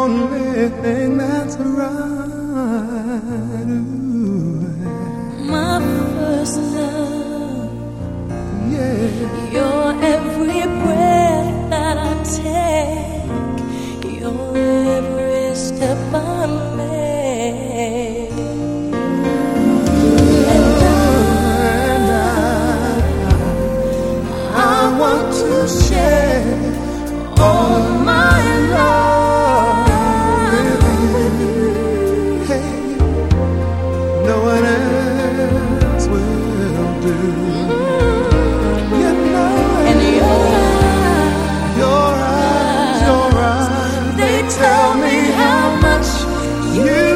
only thing that's right. Ooh. My first love, Yeah. your every breath that I take, your every step I make. And I want to share all my love with you. Hey, no one else will do. You know it. And Your eyes, they tell me how much you